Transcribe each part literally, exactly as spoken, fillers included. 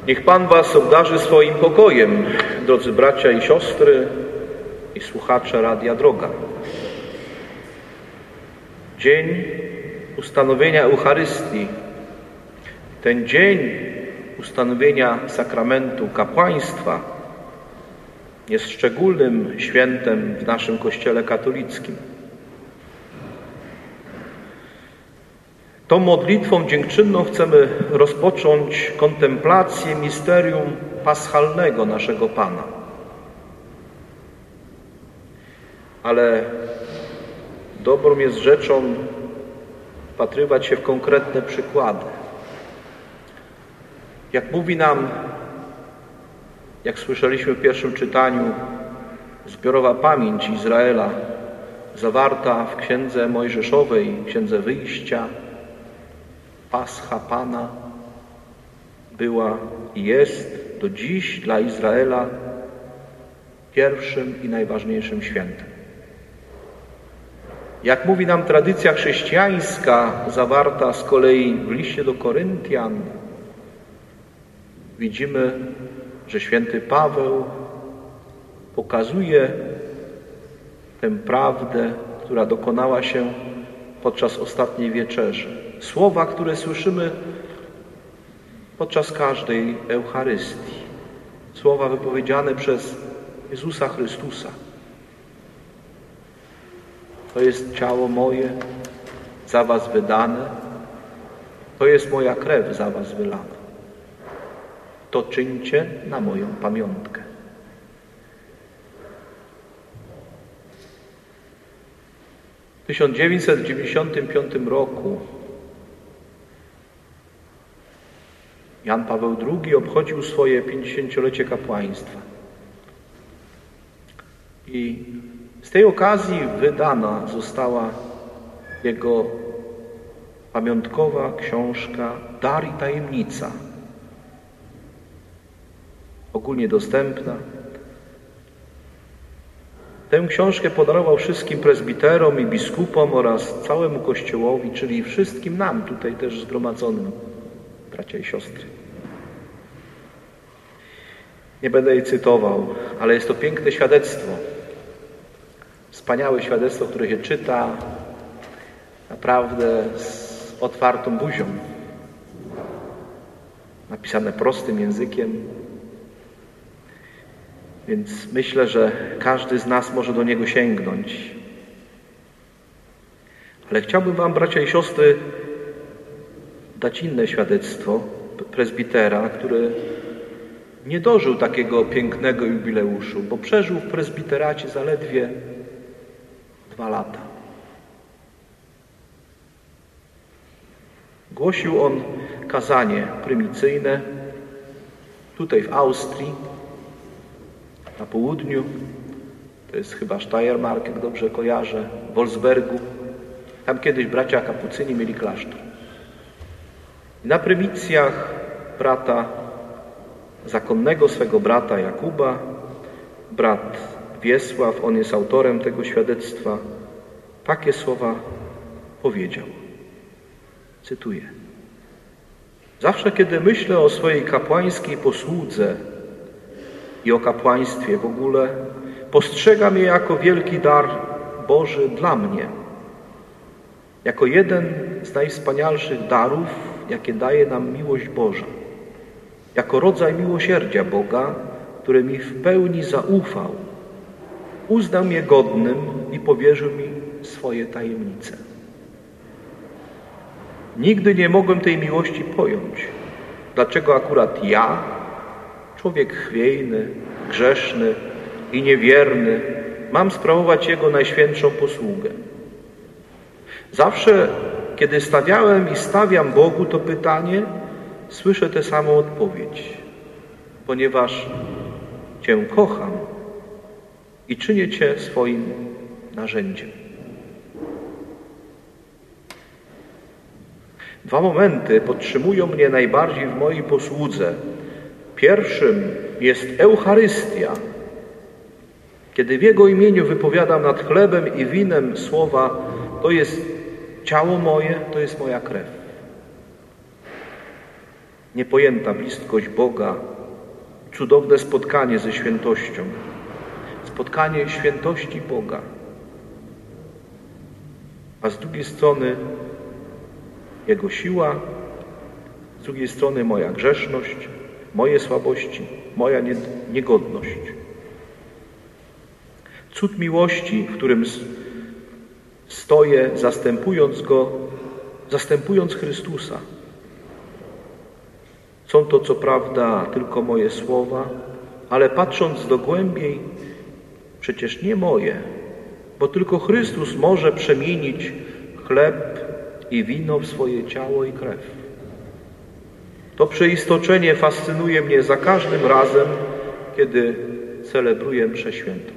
Niech Pan was obdarzy swoim pokojem, drodzy bracia i siostry i słuchacze Radia Droga. Dzień ustanowienia Eucharystii, ten dzień ustanowienia sakramentu kapłaństwa jest szczególnym świętem w naszym Kościele katolickim. Tą modlitwą dziękczynną chcemy rozpocząć kontemplację misterium paschalnego naszego Pana. Ale dobrą jest rzeczą wpatrywać się w konkretne przykłady. Jak mówi nam, jak słyszeliśmy w pierwszym czytaniu, zbiorowa pamięć Izraela, zawarta w Księdze Mojżeszowej, Księdze Wyjścia, Pascha Pana była i jest do dziś dla Izraela pierwszym i najważniejszym świętem. Jak mówi nam tradycja chrześcijańska, zawarta z kolei w liście do Koryntian, widzimy, że święty Paweł pokazuje tę prawdę, która dokonała się podczas ostatniej wieczerzy. Słowa, które słyszymy podczas każdej Eucharystii. Słowa wypowiedziane przez Jezusa Chrystusa. To jest ciało moje za was wydane. To jest moja krew za was wylana. To czyńcie na moją pamiątkę. W tysiąc dziewięćset dziewięćdziesiątym piątym roku Jan Paweł drugi obchodził swoje pięćdziesięciolecie kapłaństwa. I z tej okazji wydana została jego pamiątkowa książka Dar i tajemnica. Ogólnie dostępna. Tę książkę podarował wszystkim prezbiterom i biskupom oraz całemu Kościołowi, czyli wszystkim nam tutaj też zgromadzonym, bracia i siostry. Nie będę jej cytował, ale jest to piękne świadectwo. Wspaniałe świadectwo, które się czyta naprawdę z otwartą buzią. Napisane prostym językiem. Więc myślę, że każdy z nas może do niego sięgnąć. Ale chciałbym wam, bracia i siostry, dać inne świadectwo prezbitera, który nie dożył takiego pięknego jubileuszu, bo przeżył w prezbiteracie zaledwie dwa lata. Głosił on kazanie prymicyjne tutaj w Austrii, na południu, to jest chyba Steiermark, jak dobrze kojarzę, w Wolfsbergu. Tam kiedyś bracia kapucyni mieli klasztor. Na prymicjach brata, zakonnego swego brata Jakuba, brat Wiesław, on jest autorem tego świadectwa, takie słowa powiedział. Cytuję. Zawsze, kiedy myślę o swojej kapłańskiej posłudze i o kapłaństwie w ogóle, postrzegam je jako wielki dar Boży dla mnie. Jako jeden z najwspanialszych darów, jakie daje nam miłość Boża. Jako rodzaj miłosierdzia Boga, który mi w pełni zaufał. Uznał mnie godnym i powierzył mi swoje tajemnice. Nigdy nie mogłem tej miłości pojąć. Dlaczego akurat ja, człowiek chwiejny, grzeszny i niewierny, mam sprawować Jego najświętszą posługę? Zawsze, kiedy stawiałem i stawiam Bogu to pytanie, słyszę tę samą odpowiedź. Ponieważ Cię kocham i czynię Cię swoim narzędziem. Dwa momenty podtrzymują mnie najbardziej w mojej posłudze. Pierwszym jest Eucharystia, kiedy w Jego imieniu wypowiadam nad chlebem i winem słowa: to jest ciało moje, to jest moja krew. niepojęta bliskość Boga, cudowne spotkanie ze świętością. Spotkanie świętości Boga. A z drugiej strony Jego siła, z drugiej strony moja grzeszność, moje słabości, moja niegodność. Cud miłości, w którym stoję, zastępując Go, zastępując Chrystusa. Są to co prawda tylko moje słowa, ale patrząc dogłębiej, przecież nie moje, bo tylko Chrystus może przemienić chleb i wino w swoje ciało i krew. To przeistoczenie fascynuje mnie za każdym razem, kiedy celebruję mszę świętą.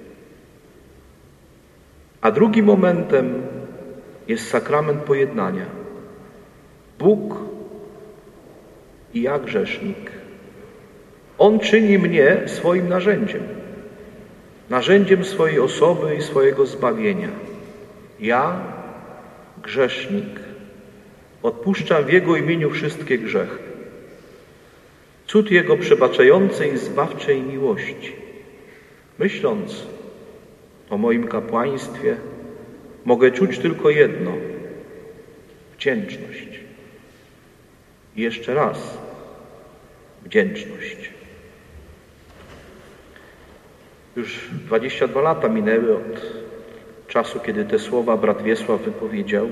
A drugim momentem jest sakrament pojednania. Bóg i ja grzesznik. On czyni mnie swoim narzędziem. Narzędziem swojej osoby i swojego zbawienia. Ja, grzesznik, odpuszczam w Jego imieniu wszystkie grzechy. Cud Jego przebaczającej i zbawczej miłości. Myśląc o moim kapłaństwie, mogę czuć tylko jedno – wdzięczność. I jeszcze raz wdzięczność. Już dwadzieścia dwa lata minęły od czasu, kiedy te słowa brat Wiesław wypowiedział.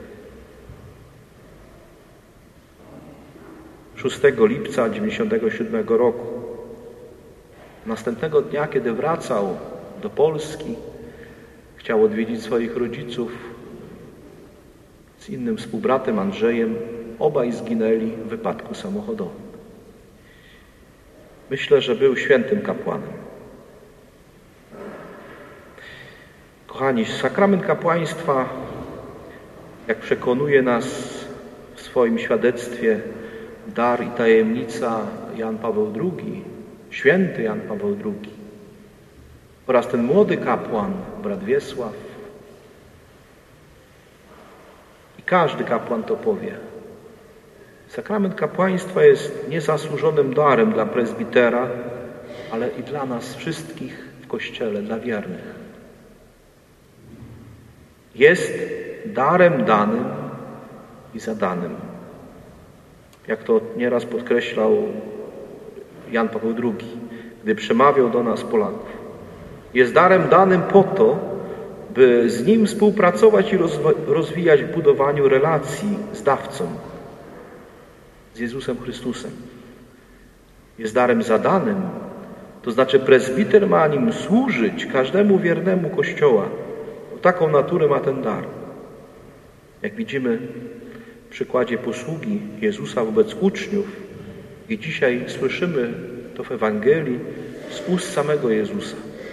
szóstego lipca dziewięćdziesiątego siódmego roku. Następnego dnia, kiedy wracał do Polski, chciał odwiedzić swoich rodziców z innym współbratem Andrzejem. Obaj zginęli w wypadku samochodowym. Myślę, że był świętym kapłanem. Kochani, sakrament kapłaństwa, jak przekonuje nas w swoim świadectwie dar i tajemnica Jan Paweł drugi, święty Jan Paweł drugi oraz ten młody kapłan, brat Wiesław. I każdy kapłan to powie. Sakrament kapłaństwa jest niezasłużonym darem dla prezbitera, ale i dla nas wszystkich w Kościele, dla wiernych. Jest darem danym i zadanym. Jak to nieraz podkreślał Jan Paweł drugi, gdy przemawiał do nas Polaków. Jest darem danym po to, by z Nim współpracować i rozwijać w budowaniu relacji z dawcą, z Jezusem Chrystusem. Jest darem zadanym, to znaczy prezbiter ma nim służyć każdemu wiernemu Kościoła. Taką naturę ma ten dar. Jak widzimy w przykładzie posługi Jezusa wobec uczniów i dzisiaj słyszymy to w Ewangelii z ust samego Jezusa.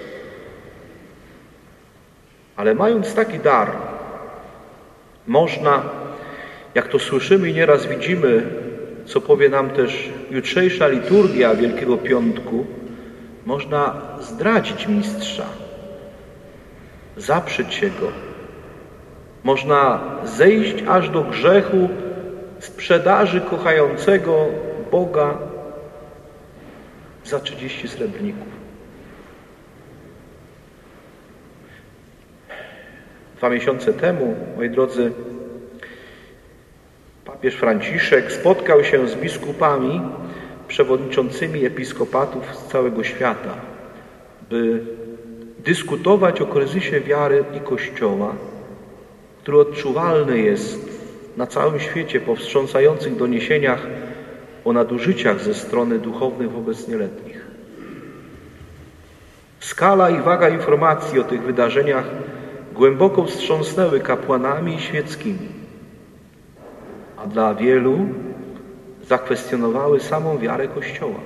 Ale mając taki dar, można, jak to słyszymy i nieraz widzimy, co powie nam też jutrzejsza liturgia Wielkiego Piątku, można zdradzić mistrza, zaprzeć się go. Można zejść aż do grzechu sprzedaży kochającego Boga za trzydzieści srebrników. Dwa miesiące temu, moi drodzy, papież Franciszek spotkał się z biskupami przewodniczącymi episkopatów z całego świata, by dyskutować o kryzysie wiary i Kościoła, który odczuwalny jest na całym świecie po wstrząsających doniesieniach o nadużyciach ze strony duchownych wobec nieletnich. Skala i waga informacji o tych wydarzeniach głęboko wstrząsnęły kapłanami i świeckimi, a dla wielu zakwestionowały samą wiarę Kościoła.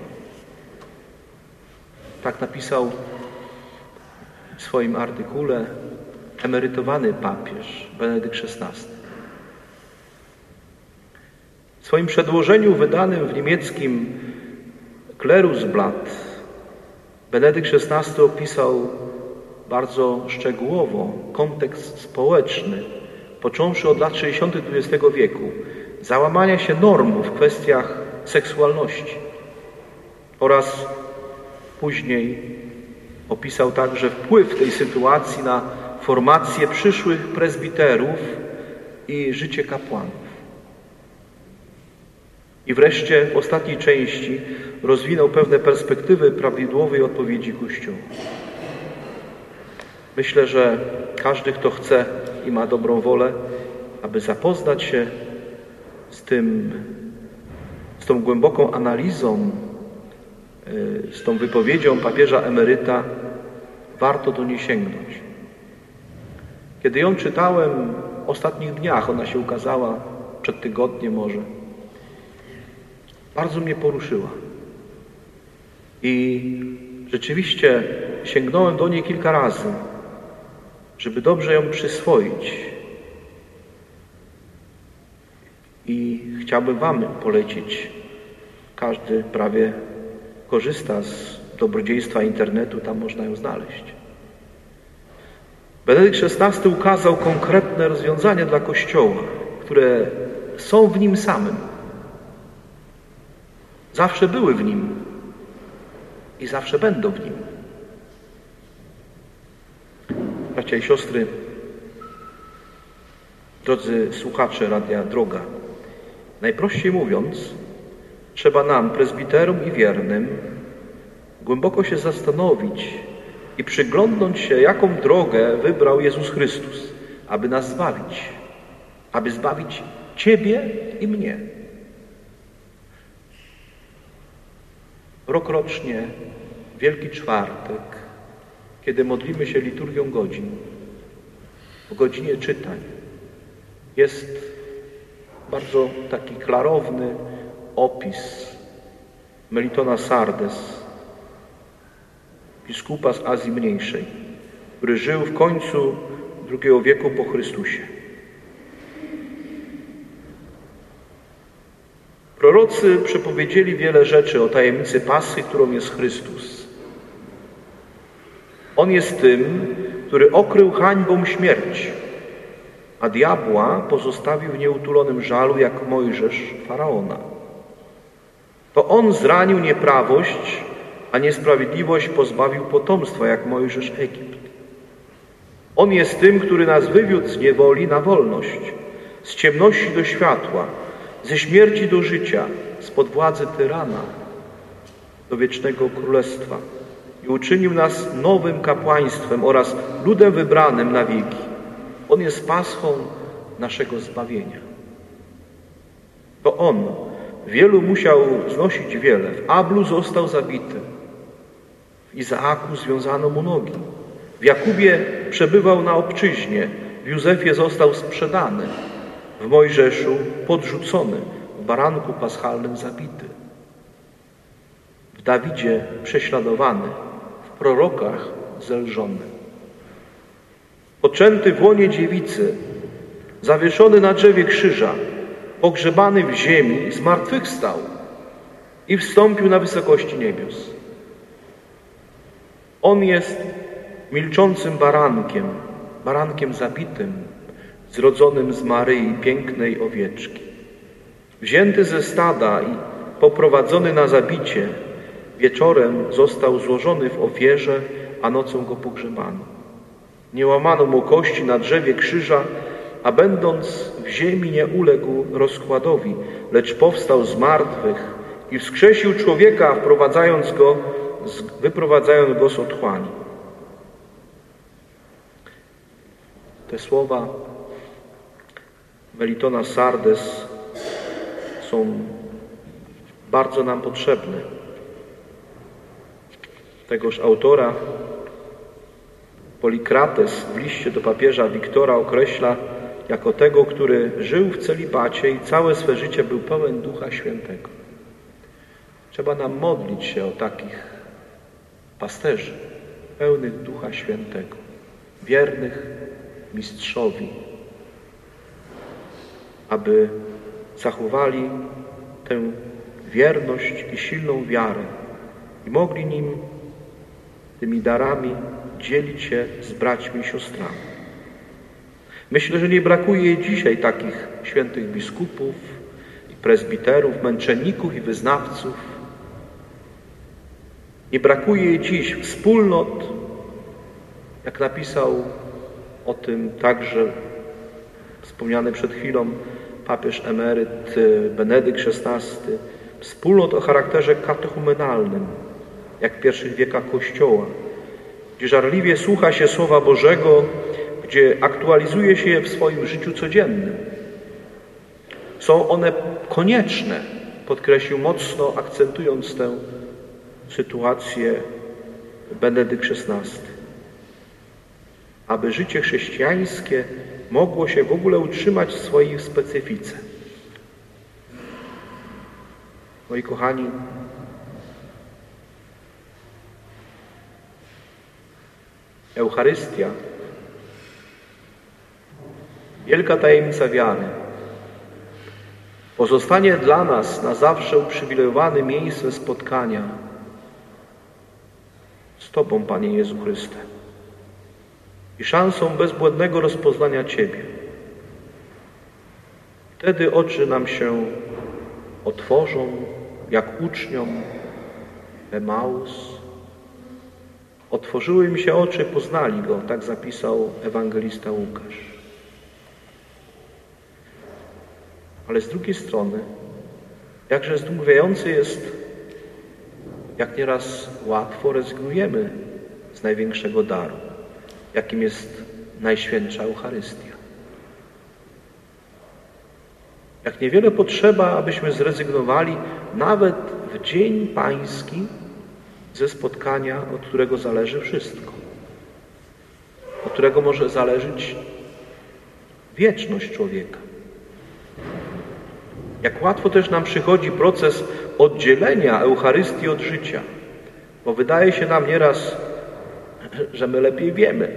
Tak napisał w swoim artykule emerytowany papież Benedykt szesnasty. W swoim przedłożeniu wydanym w niemieckim Klerusblatt Benedykt szesnasty opisał bardzo szczegółowo kontekst społeczny, począwszy od lat sześćdziesiątych dwudziestego wieku, załamania się norm w kwestiach seksualności. Oraz później opisał także wpływ tej sytuacji na formację przyszłych prezbiterów i życie kapłanów. I wreszcie w ostatniej części rozwinął pewne perspektywy prawidłowej odpowiedzi Kościoła. Myślę, że każdy, kto chce i ma dobrą wolę, aby zapoznać się z tym, z tą głęboką analizą, z tą wypowiedzią papieża emeryta, warto do niej sięgnąć. Kiedy ją czytałem w ostatnich dniach, ona się ukazała przed tygodniem może, bardzo mnie poruszyła. I rzeczywiście sięgnąłem do niej kilka razy, żeby dobrze ją przyswoić. I chciałbym wam polecić. Każdy prawie korzysta z dobrodziejstwa internetu, tam można ją znaleźć. Benedykt szesnasty ukazał konkretne rozwiązania dla Kościoła, które są w nim samym. Zawsze były w nim i zawsze będą w nim. Bracia i siostry, drodzy słuchacze Radia Droga, najprościej mówiąc, trzeba nam, prezbiterom i wiernym, głęboko się zastanowić i przyglądnąć się, jaką drogę wybrał Jezus Chrystus, aby nas zbawić, aby zbawić Ciebie i mnie. Rokrocznie, Wielki Czwartek, kiedy modlimy się liturgią godzin, w godzinie czytań, jest bardzo taki klarowny opis Melitona Sardes, biskupa z Azji Mniejszej, który żył w końcu drugiego wieku po Chrystusie. Prorocy przepowiedzieli wiele rzeczy o tajemnicy Paschy, którą jest Chrystus. On jest tym, który okrył hańbą śmierć, a diabła pozostawił w nieutulonym żalu, jak Mojżesz Faraona. To on zranił nieprawość, a niesprawiedliwość pozbawił potomstwa, jak Mojżesz Egipt. On jest tym, który nas wywiódł z niewoli na wolność, z ciemności do światła, ze śmierci do życia, spod władzy tyrana do wiecznego królestwa i uczynił nas nowym kapłaństwem oraz ludem wybranym na wieki. On jest paschą naszego zbawienia. To On wielu musiał znosić wiele. W Ablu został zabity. W Izaaku związano mu nogi. W Jakubie przebywał na obczyźnie. W Józefie został sprzedany. W Mojżeszu podrzucony. W baranku paschalnym zabity. W Dawidzie prześladowany. W prorokach zelżony. Poczęty w łonie dziewicy, zawieszony na drzewie krzyża, pogrzebany w ziemi, zmartwychwstał i wstąpił na wysokości niebios. On jest milczącym barankiem, barankiem zabitym, zrodzonym z Maryi, pięknej owieczki. Wzięty ze stada i poprowadzony na zabicie, wieczorem został złożony w ofierze, a nocą go pogrzebano. Nie łamano mu kości na drzewie krzyża, a będąc w ziemi nie uległ rozkładowi, lecz powstał z martwych i wskrzesił człowieka, wprowadzając go, wyprowadzając go z otchłani. Te słowa Melitona Sardes są bardzo nam potrzebne. Tegoż autora Polikrates w liście do papieża Wiktora określa jako tego, który żył w celibacie i całe swe życie był pełen Ducha Świętego. Trzeba nam modlić się o takich pasterzy, pełnych Ducha Świętego, wiernych mistrzowi, aby zachowali tę wierność i silną wiarę i mogli nim, tymi darami, dzielić się z braćmi i siostrami. Myślę, że nie brakuje dzisiaj takich świętych biskupów i prezbiterów, męczenników i wyznawców. Nie brakuje jej dziś wspólnot, jak napisał o tym także wspomniany przed chwilą papież emeryt Benedykt szesnasty, wspólnot o charakterze katechumenalnym, jak w pierwszych wiekach Kościoła, gdzie żarliwie słucha się Słowa Bożego, gdzie aktualizuje się je w swoim życiu codziennym. Są one konieczne, podkreślił mocno, akcentując tę sytuację Benedykt szesnasty, aby życie chrześcijańskie mogło się w ogóle utrzymać w swojej specyfice. Moi kochani, Eucharystia, wielka tajemnica wiary, pozostanie dla nas na zawsze uprzywilejowanym miejscem spotkania z Tobą, Panie Jezu Chryste, i szansą bezbłędnego rozpoznania Ciebie. Wtedy oczy nam się otworzą, jak uczniom Emaus. Otworzyły im się oczy, poznali Go, tak zapisał ewangelista Łukasz. Ale z drugiej strony, jakże zdumiewający jest, jak nieraz łatwo rezygnujemy z największego daru, jakim jest Najświętsza Eucharystia. Jak niewiele potrzeba, abyśmy zrezygnowali nawet w Dzień Pański ze spotkania, od którego zależy wszystko, od którego może zależeć wieczność człowieka. Jak łatwo też nam przychodzi proces oddzielenia Eucharystii od życia, bo wydaje się nam nieraz, że my lepiej wiemy,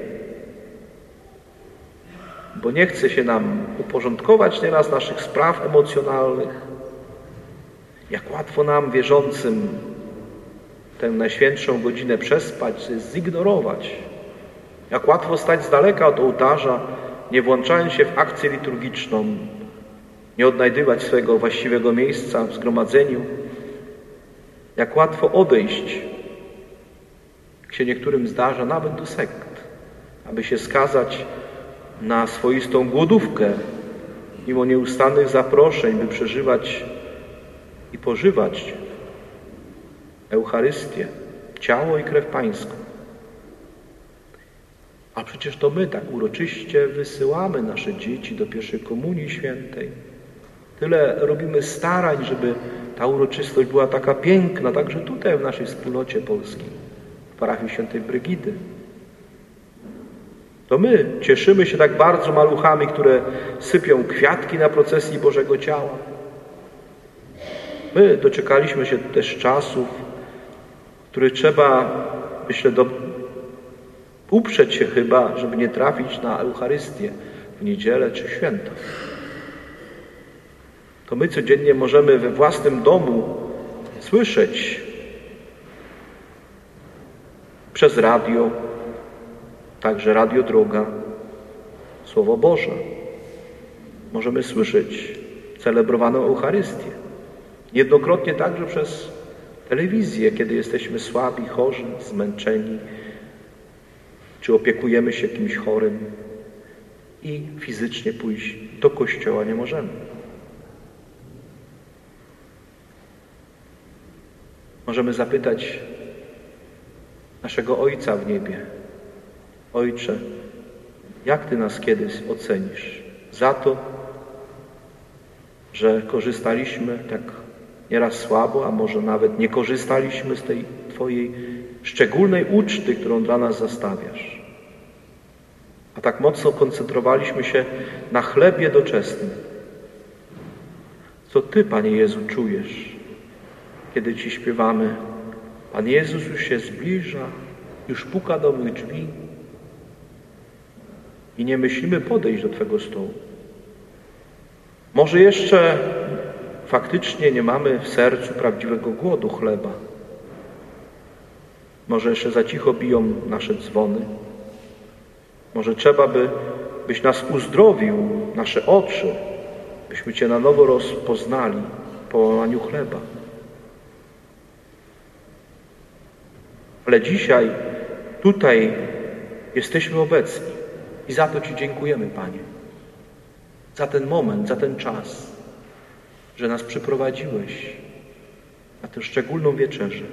bo nie chce się nam uporządkować nieraz naszych spraw emocjonalnych. Jak łatwo nam, wierzącym, tę najświętszą godzinę przespać, zignorować. Jak łatwo stać z daleka od ołtarza, nie włączając się w akcję liturgiczną, nie odnajdywać swojego właściwego miejsca w zgromadzeniu. Jak łatwo odejść, jak się niektórym zdarza, nawet do sekt, aby się skazać na swoistą głodówkę, mimo nieustannych zaproszeń, by przeżywać i pożywać Eucharystię, ciało i krew Pańską. A przecież to my tak uroczyście wysyłamy nasze dzieci do pierwszej komunii świętej. Tyle robimy starań, żeby ta uroczystość była taka piękna, także tutaj w naszej wspólnocie polskiej, w parafii świętej Brygidy. To my cieszymy się tak bardzo maluchami, które sypią kwiatki na procesji Bożego Ciała. My doczekaliśmy się też czasów, w których trzeba, myślę, do... uprzeć się chyba, żeby nie trafić na Eucharystię w niedzielę czy święto. To my codziennie możemy we własnym domu słyszeć przez radio, także Radio Droga, Słowo Boże. Możemy słyszeć celebrowaną Eucharystię. Niejednokrotnie także przez telewizję, kiedy jesteśmy słabi, chorzy, zmęczeni, czy opiekujemy się kimś chorym i fizycznie pójść do kościoła nie możemy. Możemy zapytać naszego Ojca w niebie: Ojcze, jak Ty nas kiedyś ocenisz za to, że korzystaliśmy tak nieraz słabo, a może nawet nie korzystaliśmy z tej Twojej szczególnej uczty, którą dla nas zastawiasz. A tak mocno koncentrowaliśmy się na chlebie doczesnym. Co Ty, Panie Jezu, czujesz, kiedy Ci śpiewamy: Pan Jezus już się zbliża, już puka do mych drzwi i nie myślimy podejść do Twego stołu. Może jeszcze faktycznie nie mamy w sercu prawdziwego głodu chleba. Może jeszcze za cicho biją nasze dzwony. Może trzeba by, byś nas uzdrowił, nasze oczy, byśmy Cię na nowo rozpoznali po łamaniu chleba. Ale dzisiaj, tutaj jesteśmy obecni i za to Ci dziękujemy, Panie. Za ten moment, za ten czas, że nas przyprowadziłeś na tę szczególną wieczerzę.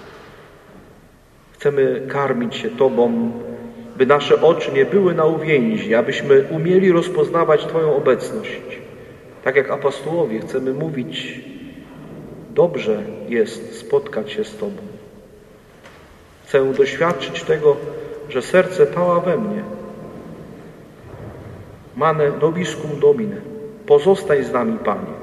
Chcemy karmić się Tobą, by nasze oczy nie były na uwięzi, abyśmy umieli rozpoznawać Twoją obecność. Tak jak apostołowie chcemy mówić, dobrze jest spotkać się z Tobą. Chcę doświadczyć tego, że serce pała we mnie. Mane nobiscum Domine. Pozostań z nami, Panie.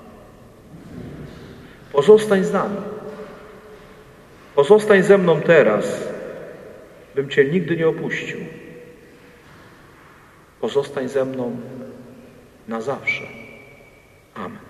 Pozostań z nami. Pozostań ze mną teraz, bym Cię nigdy nie opuścił. Pozostań ze mną na zawsze. Amen.